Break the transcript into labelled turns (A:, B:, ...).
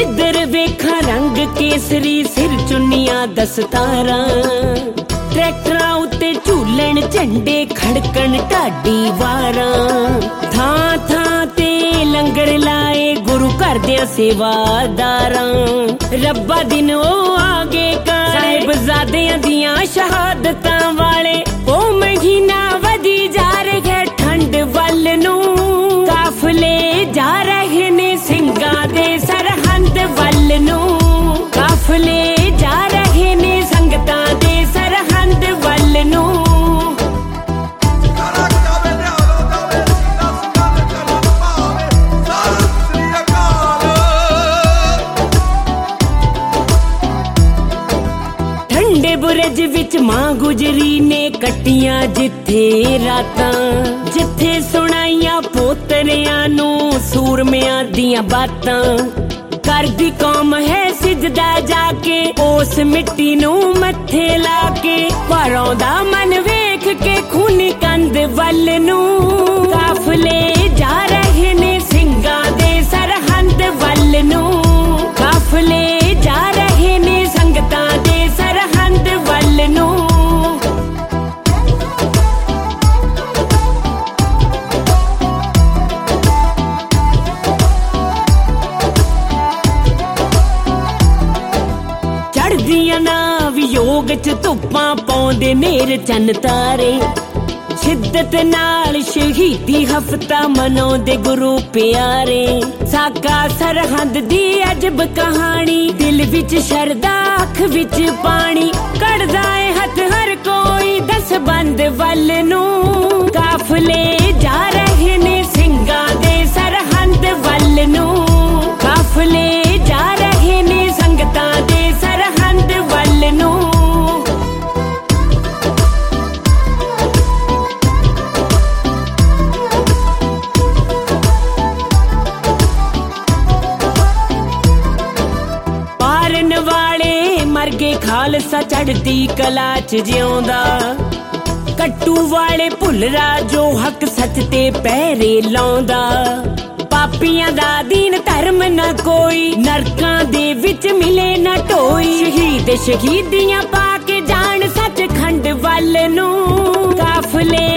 A: जिधर वेखा रंग केसरी सिर चुन्नियां दस्तारां ट्रैक्टरां उत्ते झूलन झंडे खड़कन ढाडी वारां थां थां ते लंगर लाए गुरु घर दियां सेवादारां रब्बा दिन ओ आगे का साहिबजादियां दियां शहादतां वाले ओ महीना वधी जा रहे ठंड वल नूं काफले जा रहे ने ਸਿੰਘਾਂ ਦੇ ਸਰਹੰਦ ਵੱਲ ਨੂੰ ਕਾਫਲੇ ਜਾ ਰਹੇ ਨੇ ਸੰਗਤਾਂ ਦੇ ਸਰਹੰਦ ਵੱਲ ਨੂੰ ਠੰਡੇ ਬੁਰਜ ਵਿੱਚ ਮਾਂ ਗੁਜਰੀ ਨੇ ਕੱਟੀਆਂ ਜਿੱਥੇ ਰਾਤਾਂ ਜਿੱਥੇ ਸੁਣਾਈਆਂ ਪੋਤਰਿਆਂ ਨੂੰ ਸੂਰਮਿਆਂ ਦੀਆਂ ਬਾਤਾਂ ਕਰਦੀ ਕੌਮ ਹੈ ਸਿਜਦਾ ਜਾ ਕੇ ਉਸ ਮਿੱਟੀ ਨੂੰ ਮੱਥੇ ਲਾ ਕੇ ਪਰੋਂ ਦਾ ਮਨ ਵੇਖ ਕੇ ਖੂਨੀ ਕੰਧ ਵੱਲ ਨੂੰ ਕਾਫਲੇ ਜਾ ਰਹੇ ਨੇ ਸਿੰਘਾਂ ਦੇ ਸਰਹੰਦ ਵੱਲ ਨੂੰ ਕਾਫਲੇ ਜਾ ਰਹੇ ਨੇ ਸੰਗਤਾਂ ਦੇ ਸਰਹੰਦ ਵੱਲ ਨੂੰ ਚੜ੍ਹਦੀਆਂ ਨਾ ਵਿਯੋਗ ਚ ਧੁੱਪਾਂ ਪਾਉਂਦੇ ਨੇਰ ਚੰਨ ਤਾਰੇ ਸ਼ਿੱਦਤ ਨਾਲ ਸ਼ਹੀਦੀ ਹਫਤਾ ਮਨਾਉਂਦੇ ਗੁਰੂ ਪਿਆਰੇ ਸਾਕਾ ਸਰਹੰਦ ਦੀ ਅਜਬ ਕਹਾਣੀ ਦਿਲ ਵਿੱਚ ਸ਼ਰਧਾ ਅੱਖ ਵਿੱਚ ਪਾਣੀ ਕੱਢਦਾ ਏ ਹੱਥ ਹਰ ਕੋਈ ਦਸਬੰਦ ਵੱਲ ਨੂੰ ਕਾਫਲੇ ਜਾ ਰਹੇ ਨੇ ਸਿੰਘਾਂ ਦੇ ਸਰਹੰਦ ਵੱਲ ਨੂੰ ਕਾਫਲੇ ਜਾ ਰਹੇ ਨੇ ਸੰਗਤਾਂ ਦੇ ਸਰਹੰਦ ਵੱਲ ਨੂੰ ਪਾਰਨ ਵਾਲੇ ਮਰ ਗਏ ਖਾਲਸਾ ਚੜ੍ਹਦੀ ਕਲਾ ਚ ਜਿਉਂਦਾ ਕੱਟੂ ਵਾਲੇ ਭੁੱਲਰਾ ਜੋ ਹੱਕ ਸੱਚ ਤੇ ਪਹਿਰੇ ਲਾਉਂਦਾ ਪਾਪੀਆਂ ਦਾ ਦੀਨ ਧਰਮ ਨਾ ਕੋਈ ਨਰਕਾਂ ਦੇ ਵਿੱਚ ਮਿਲੇ ਨਾ ਢੋਈ ਸ਼ਹੀਦ ਸ਼ਹੀਦੀਆਂ ਪਾ ਕੇ ਜਾਣ ਸੱਚਖੰਡ ਵੱਲ ਨੂੰ ਕਾਫਲੇ